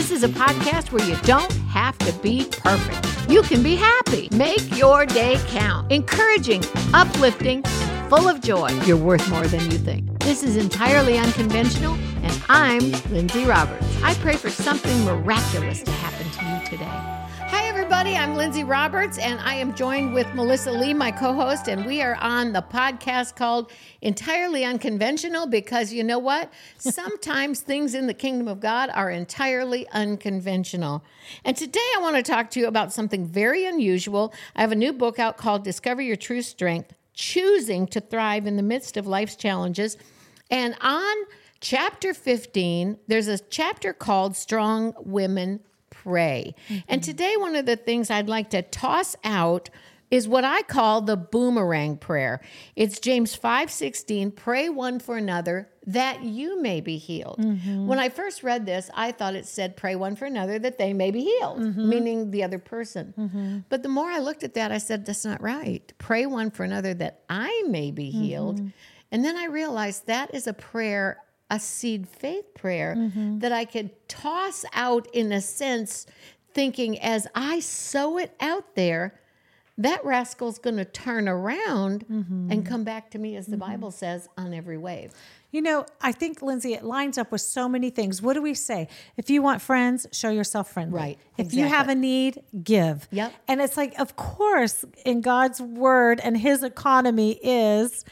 This is a podcast where you don't have to be perfect. You can be happy. Make your day count. Encouraging, uplifting, and full of joy. You're worth more than you think. This is Entirely Unconventional, and I'm Lindsay Roberts. I pray for something miraculous to happen to you today. Hi, everybody. I'm Lindsay Roberts, and I am joined with Melissa Lee, my co-host, and we are on the podcast called Entirely Unconventional because you know what? Sometimes things in the kingdom of God are entirely unconventional. And today I want to talk to you about something very unusual. I have a new book out called Discover Your True Strength, Choosing to Thrive in the Midst of Life's Challenges. And on chapter 15, there's a chapter called Strong Women Pray. Mm-hmm. And today, one of the things I'd like to toss out is what I call the boomerang prayer. It's James 5:16, pray one for another that you may be healed. Mm-hmm. When I first read this, I thought it said pray one for another that they may be healed, meaning the other person. Mm-hmm. But the more I looked at that, I said, that's not right. Pray one for another that I may be healed. And then I realized that is a prayer, a seed faith prayer that I could toss out in a sense, thinking as I sow it out there, that rascal's going to turn around and come back to me, as the Bible says, on every wave. You know, I think, Lindsay, it lines up with so many things. What do we say? If you want friends, show yourself friendly. Right. If you have a need, give. Yep. And it's like, of course, in God's word and his economy is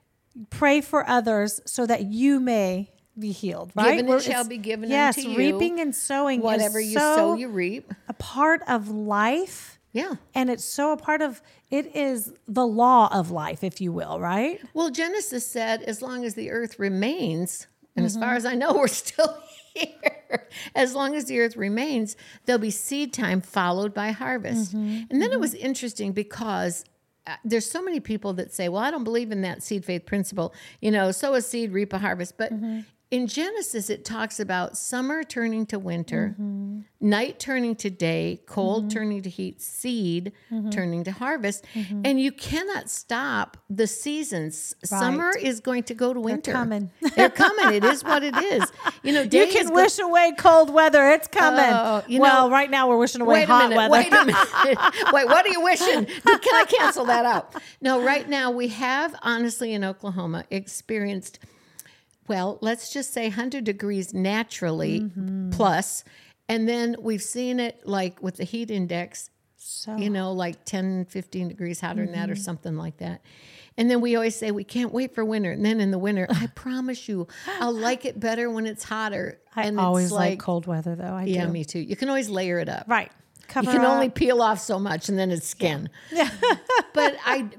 pray for others so that you may be healed, right? Given it shall be given unto you. Yes, reaping and sowing whatever is you sow, you reap. A part of life. Yeah. And it's so a part of, it is the law of life, if you will, right? Well, Genesis said, as long as the earth remains, and as far as I know, we're still here. As long as the earth remains, there'll be seed time followed by harvest. And then it was interesting because there's so many people that say, well, I don't believe in that seed faith principle. You know, sow a seed, reap a harvest. But in Genesis, it talks about summer turning to winter, night turning to day, cold turning to heat, seed turning to harvest. And you cannot stop the seasons. Right. Summer is going to go to winter. They're coming. They're coming. It is what it is. You know, you can wish away cold weather. It's coming. Well, right now we're wishing away hot weather. Wait a minute. Wait, what are you wishing? Can I cancel that out? No, right now we have, honestly, in Oklahoma, experienced, well, let's just say 100 degrees naturally plus. And then we've seen it like with the heat index, you know, like 10, 15 degrees hotter than that or something like that. And then we always say we can't wait for winter. And then in the winter, I promise you, I'll like it better when it's hotter. I always like cold weather, though. I do. Me too. You can always layer it up. Right. You can only peel off so much, and then it's skin. Yeah. But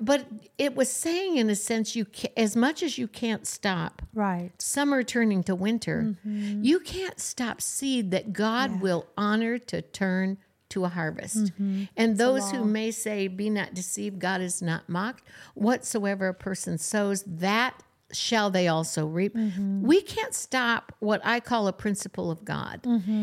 it was saying, in a sense, as much as you can't stop, right, summer turning to winter, you can't stop seed that God will honor to turn to a harvest. And those who may say, "Be not deceived, God is not mocked. Whatsoever a person sows, that shall they also reap." We can't stop what I call a principle of God,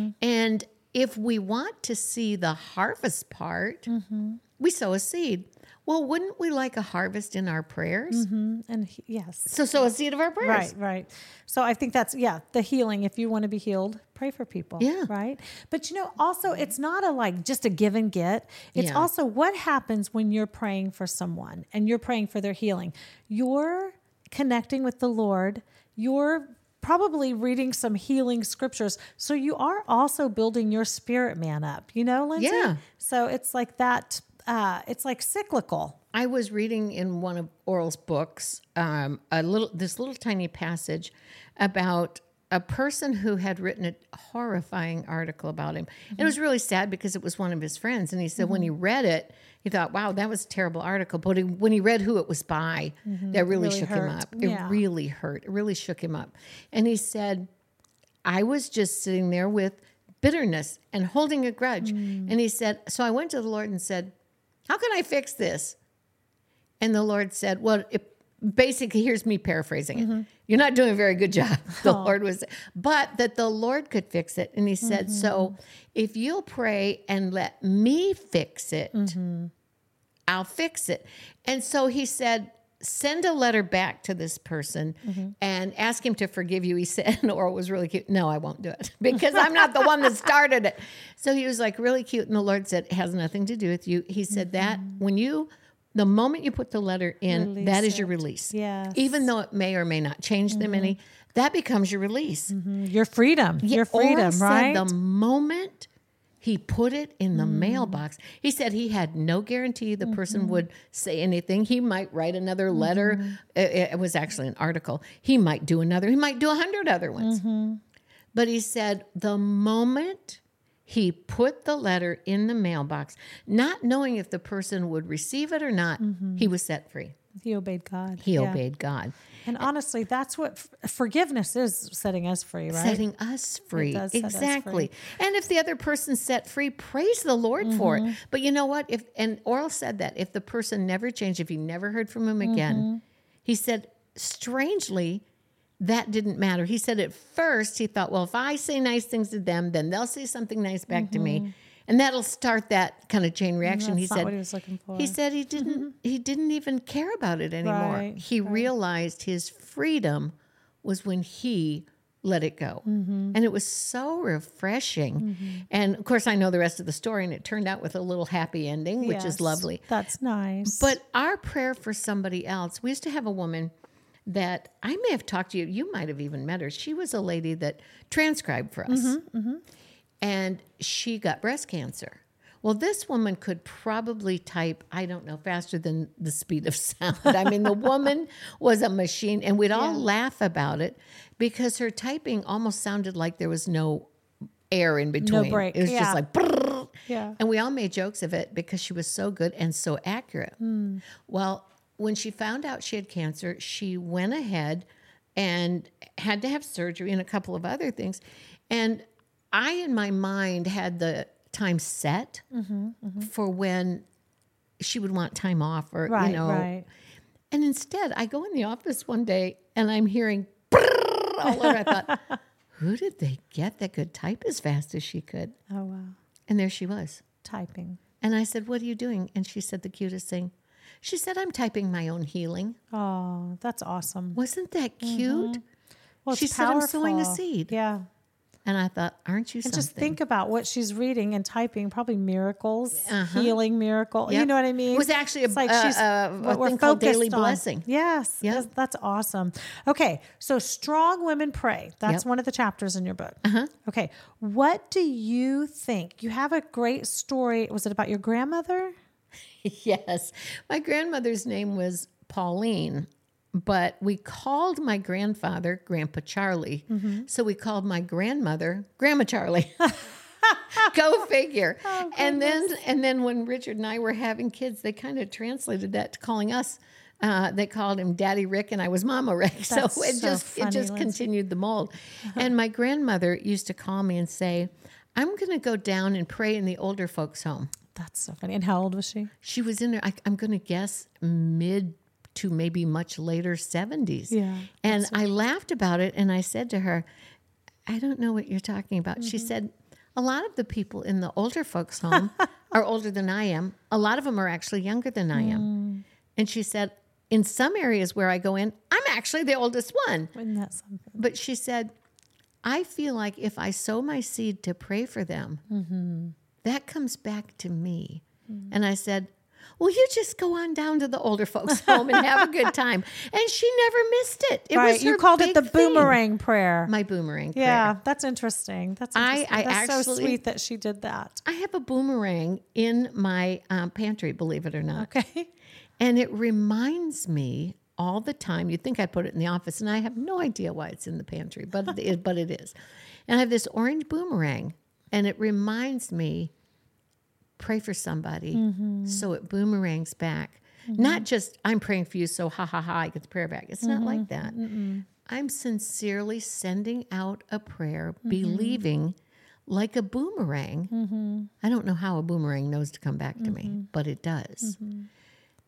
and if we want to see the harvest part, we sow a seed. Well, wouldn't we like a harvest in our prayers? And yes. So sow a seed of our prayers. Right. So I think that's, the healing. If you want to be healed, pray for people. Yeah. Right. But also it's not just a give and get. It's also what happens when you're praying for someone and you're praying for their healing. You're connecting with the Lord. You're probably reading some healing scriptures. So you are also building your spirit man up, Lindsay? Yeah. So it's like that, it's like cyclical. I was reading in one of Oral's books, this little tiny passage about a person who had written a horrifying article about him. And it was really sad because it was one of his friends. And he said when he read it, he thought, wow, that was a terrible article. But when he read who it was by, that really shook him up. It really hurt. It really shook him up. And he said, I was just sitting there with bitterness and holding a grudge. And he said, so I went to the Lord and said, how can I fix this? And the Lord said, well, basically, here's me paraphrasing it. You're not doing a very good job, the Lord was, but that the Lord could fix it. And he said, so if you'll pray and let me fix it, I'll fix it. And so he said, send a letter back to this person and ask him to forgive you. He said, and Oral was really cute. No, I won't do it because I'm not the one that started it. So he was like really cute. And the Lord said, it has nothing to do with you. He said that the moment you put the letter in, that is your release. Yes. Even though it may or may not change them any, that becomes your release. Your freedom. Your freedom, Oral right? said the moment he put it in the mailbox. He said he had no guarantee the person would say anything. He might write another letter. It was actually an article. He might do another. He might do 100 other ones. But he said the moment he put the letter in the mailbox, not knowing if the person would receive it or not, he was set free. He obeyed God. He obeyed God. And honestly, that's what forgiveness is, setting us free, right? Setting us free. It does set us Exactly. free. And if the other person's set free, praise the Lord for it. But you know what? And Oral said that if the person never changed, if he never heard from him again, he said, strangely, that didn't matter. He said at first he thought, well, if I say nice things to them, then they'll say something nice back to me. And that'll start that kind of chain reaction. That's not what he was looking for. He said he didn't even care about it anymore. Right, he realized his freedom was when he let it go. And it was so refreshing. And of course, I know the rest of the story, and it turned out with a little happy ending, which is lovely. That's nice. But our prayer for somebody else, we used to have a woman that I may have talked to you. You might have even met her. She was a lady that transcribed for us. And she got breast cancer. Well, this woman could probably type, I don't know, faster than the speed of sound. I mean, the woman was a machine, and we'd all laugh about it because her typing almost sounded like there was no air in between. No break. It was just like, brrr. Yeah. And we all made jokes of it because she was so good and so accurate. Well, when she found out she had cancer, she went ahead and had to have surgery and a couple of other things. And I, in my mind, had the time set for when she would want time off or, right, you know. Right. And instead, I go in the office one day and I'm hearing all over. I thought, who did they get that could type as fast as she could? Oh, wow. And there she was. Typing. And I said, what are you doing? And she said the cutest thing. She said, I'm typing my own healing. Oh, that's awesome. Wasn't that cute? Well, She said, I'm sowing a seed. Yeah. And I thought, aren't you And something? just think about what she's reading and typing, probably miracles, healing miracle. Yep. You know what I mean? It was actually a what thing called Daily on. Blessing. Yes. Yep. That's awesome. Okay. So Strong Women Pray. That's one of the chapters in your book. Okay. What do you think? You have a great story. Was it about your grandmother? Yes. My grandmother's name was Pauline. But we called my grandfather Grandpa Charlie. So we called my grandmother Grandma Charlie. Go figure. Oh, and then when Richard and I were having kids, they kind of translated that to calling us. They called him Daddy Rick, and I was Mama Rick. That's so it just continued the mold. And my grandmother used to call me and say, I'm going to go down and pray in the older folks' home. That's so funny. And how old was she? She was in there, I'm going to guess, mid to maybe much later 70s. Yeah. And I laughed about it, and I said to her, I don't know what you're talking about. She said, a lot of the people in the older folks' home are older than I am. A lot of them are actually younger than I am. And she said, in some areas where I go in, I'm actually the oldest one. Isn't that something? But she said, I feel like if I sow my seed to pray for them, that comes back to me. And I said, well, you just go on down to the older folks' home and have a good time. And she never missed it. It was her you called it the big boomerang prayer. My boomerang prayer. Yeah, that's interesting. That's actually, so sweet that she did that. I have a boomerang in my pantry, believe it or not. Okay. And it reminds me all the time. You'd think I'd put it in the office, and I have no idea why it's in the pantry, but it is. And I have this orange boomerang, and it reminds me, pray for somebody so it boomerangs back. Not just, I'm praying for you, so ha, ha, ha, I get the prayer back. It's not like that. I'm sincerely sending out a prayer, believing like a boomerang. I don't know how a boomerang knows to come back to me, but it does.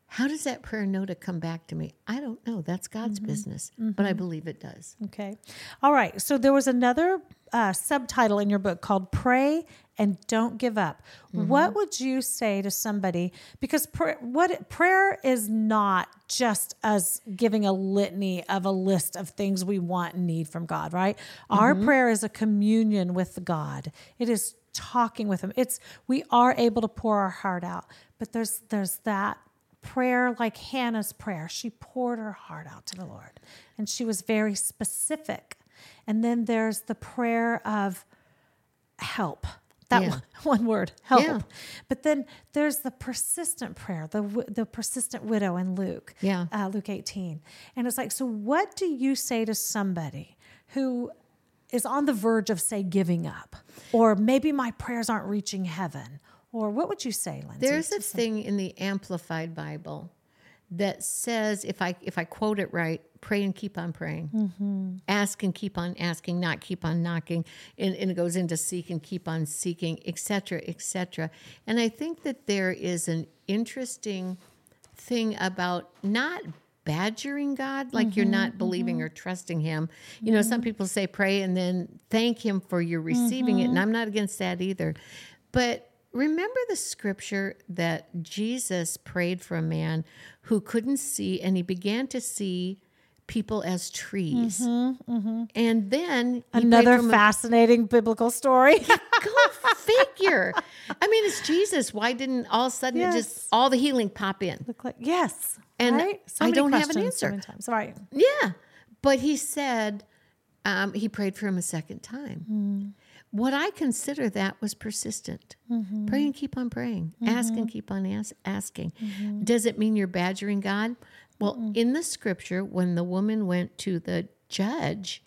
How does that prayer know to come back to me? I don't know. That's God's business, but I believe it does. Okay. All right. So there was another subtitle in your book called Pray and Don't Give Up. What would you say to somebody? Because prayer is not just us giving a litany of a list of things we want and need from God, right? Our prayer is a communion with God. It is talking with Him. We are able to pour our heart out, but there's that prayer, like Hannah's prayer. She poured her heart out to the Lord, and she was very specific. And then there's the prayer of help. That one word, help. Yeah. But then there's the persistent prayer, the persistent widow in Luke, Luke 18. And it's like, so what do you say to somebody who is on the verge of, say, giving up, or maybe my prayers aren't reaching heaven? Or what would you say, Lindsay? There's a thing in the Amplified Bible that says, if I quote it right, pray and keep on praying. Ask and keep on asking, not keep on knocking. And it goes into seek and keep on seeking, et cetera, et cetera. And I think that there is an interesting thing about not badgering God, like you're not believing or trusting Him. You know, some people say pray and then thank Him for your receiving it. And I'm not against that either. But remember the scripture that Jesus prayed for a man who couldn't see, and he began to see people as trees. And then another fascinating biblical story. Go figure. I mean, it's Jesus. Why didn't all of a sudden just all the healing pop in? Look like, yes. And right? I don't have an answer. Right. Yeah. But he said, he prayed for him a second time. What I consider that was persistent. Pray and keep on praying. Ask and keep on asking. Does it mean you're badgering God? Well, in the scripture, when the woman went to the judge,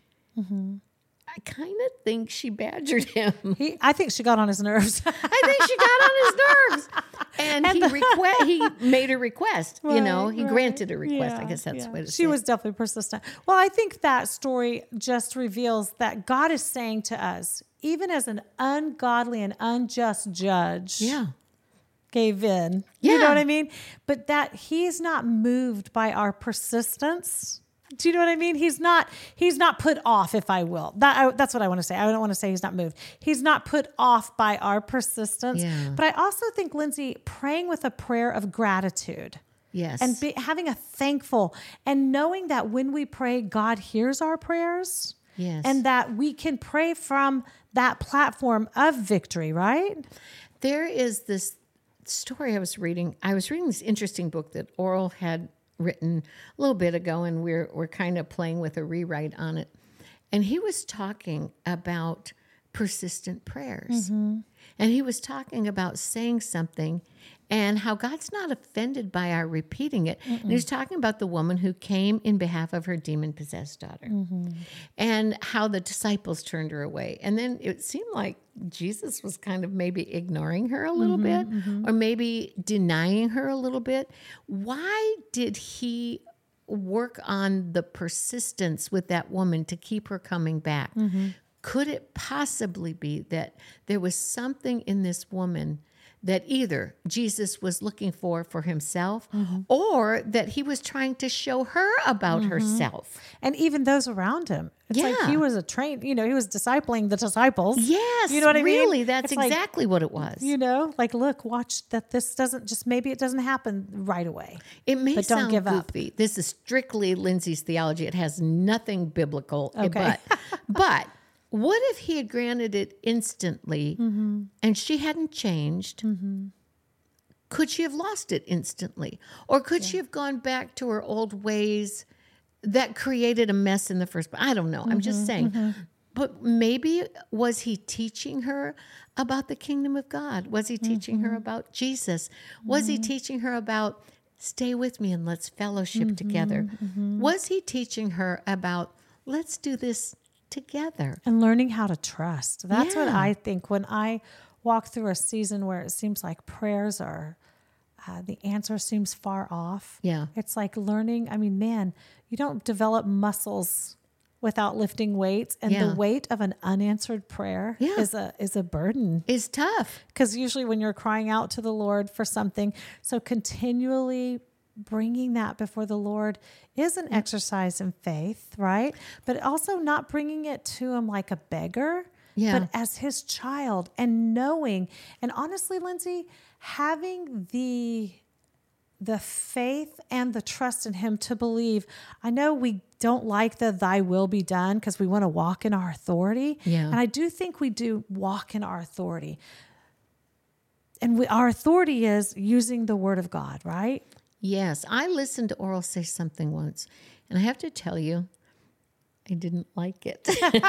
I kind of think she badgered him. I think she got on his nerves. I think she got on his nerves. And he made a request. Right, you know, he granted a request. I guess that's what it is. She was definitely persistent. Well, I think that story just reveals that God is saying to us, even as an ungodly and unjust judge gave in. You know what I mean? But that He's not moved by our persistence. Do you know what I mean? He's not put off, if I will. That's what I want to say. I don't want to say He's not moved. He's not put off by our persistence. Yeah. But I also think, Lindsay, praying with a prayer of gratitude. Yes. And having a thankful, and knowing that when we pray, God hears our prayers. Yes. And that we can pray from that platform of victory, right? There is this story I was reading. I was reading this interesting book that Oral had written a little bit ago, and we're kind of playing with a rewrite on it. And he was talking about persistent prayers. And he was talking about saying something and how God's not offended by our repeating it. And he was talking about the woman who came in behalf of her demon-possessed daughter and how the disciples turned her away. And then it seemed like Jesus was kind of maybe ignoring her a little bit or maybe denying her a little bit. Why did he work on the persistence with that woman to keep her coming back? Could it possibly be that there was something in this woman that either Jesus was looking for himself or that he was trying to show her about herself? And even those around him. It's like he was he was discipling the disciples. Yes. You know what I mean? Really, that's exactly what it was. You know, like, look, watch that this maybe it doesn't happen right away. It may but sound don't give goofy. Up. This is strictly Lindsay's theology. It has nothing biblical. Okay. But what if he had granted it instantly and she hadn't changed? Could she have lost it instantly? Or could she have gone back to her old ways that created a mess in the first place? I don't know. I'm just saying. But maybe was he teaching her about the kingdom of God? Was he teaching her about Jesus? Was he teaching her about stay with me and let's fellowship together? Was he teaching her about let's do this together? And learning how to trust. That's what I think when I walk through a season where it seems like prayers are, the answer seems far off. Yeah. It's like learning. I mean, man, you don't develop muscles without lifting weights. And the weight of an unanswered prayer is a burden. It's tough. Because usually when you're crying out to the Lord for something, so continually bringing that before the Lord is an exercise in faith, right? But also not bringing it to him like a beggar, but as his child, and knowing, and honestly, Lindsay, having the faith and the trust in him to believe. I know we don't like the thy will be done because we want to walk in our authority. Yeah. And I do think we do walk in our authority. And our authority is using the word of God, right? Yes. I listened to Oral say something once, and I have to tell you, I didn't like it.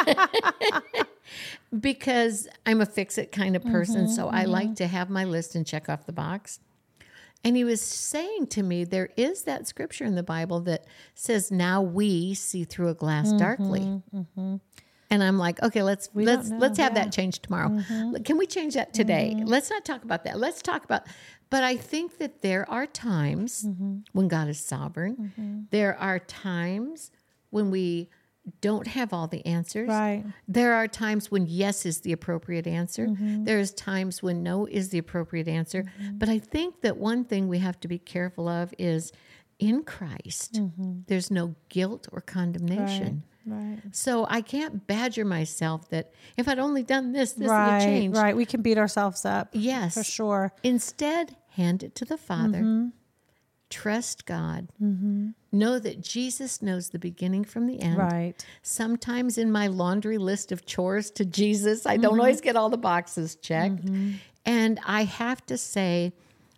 Because I'm a fix-it kind of person, so I like to have my list and check off the box. And he was saying to me, there is that scripture in the Bible that says, now we see through a glass darkly. And I'm like, okay, let's have that changed tomorrow. Can we change that today? Let's not talk about that. Let's talk about, but I think that there are times when God is sovereign. There are times when we don't have all the answers. Right. There are times when yes is the appropriate answer. There's times when no is the appropriate answer. But I think that one thing we have to be careful of is in Christ, there's no guilt or condemnation. Right. So I can't badger myself that if I'd only done this would have changed. Right. We can beat ourselves up. Yes. For sure. Instead, hand it to the Father. Trust God. Know that Jesus knows the beginning from the end. Right. Sometimes in my laundry list of chores to Jesus, I don't always get all the boxes checked. And I have to say,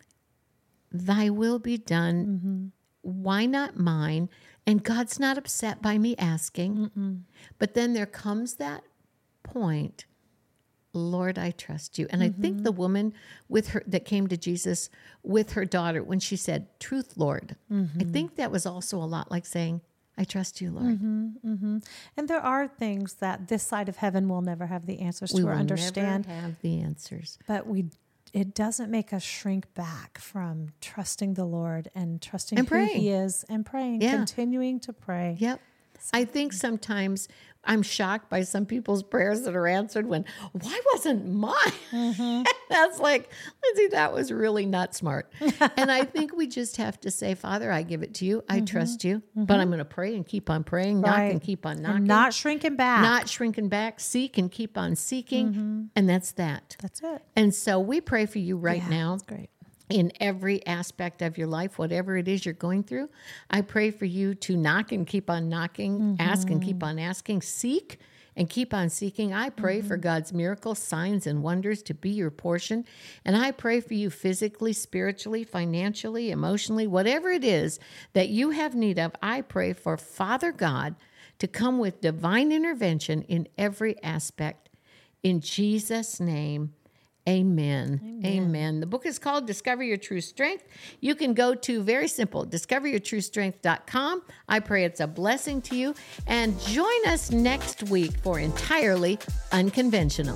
thy will be done. Why not mine? And God's not upset by me asking. But then there comes that point, Lord, I trust you. And I think the woman with her that came to Jesus with her daughter, when she said, truth, Lord, I think that was also a lot like saying, I trust you, Lord. And there are things that this side of heaven will never have the answers to or understand. We will never have the answers. But it doesn't make us shrink back from trusting the Lord and trusting who he is and praying, continuing to pray. Yep. I think sometimes I'm shocked by some people's prayers that are answered when, why wasn't mine? That's like, Lindsay, that was really not smart. And I think we just have to say, Father, I give it to you. I trust you, but I'm going to pray and keep on praying, knock and keep on knocking. And not shrinking back. Not shrinking back, seek and keep on seeking. And that's that. That's it. And so we pray for you right now. That's great. In every aspect of your life, whatever it is you're going through. I pray for you to knock and keep on knocking, ask and keep on asking, seek and keep on seeking. I pray for God's miracles, signs, and wonders to be your portion. And I pray for you physically, spiritually, financially, emotionally, whatever it is that you have need of. I pray for Father God to come with divine intervention in every aspect. In Jesus' name, amen. Amen. The book is called Discover Your True Strength. You can go to, very simple, discoveryourtruestrength.com. I pray it's a blessing to you. And join us next week for Entirely Unconventional.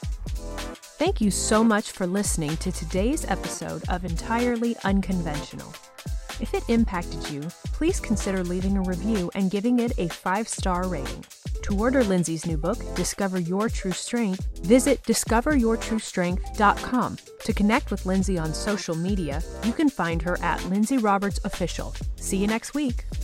Thank you so much for listening to today's episode of Entirely Unconventional. If it impacted you, please consider leaving a review and giving it a 5-star rating. To order Lindsay's new book, Discover Your True Strength, visit discoveryourtruestrength.com. To connect with Lindsay on social media, you can find her at Lindsay Roberts Official. See you next week.